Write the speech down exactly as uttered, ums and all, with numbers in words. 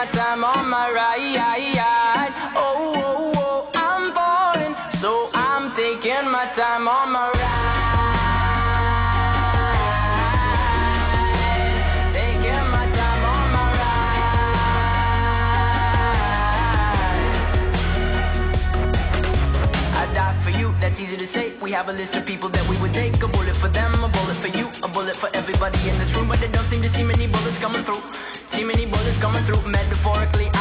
my time on my ride. Oh, oh, oh, I'm falling, so I'm taking my time on my ride. Taking my time on my ride. I die for you, that's easy to say. We have a list of people that we would take. A bullet for them, a bullet for you, a bullet for everybody in this room. But they don't seem to see many bullets coming through. See many bullets coming through. Metaphorically,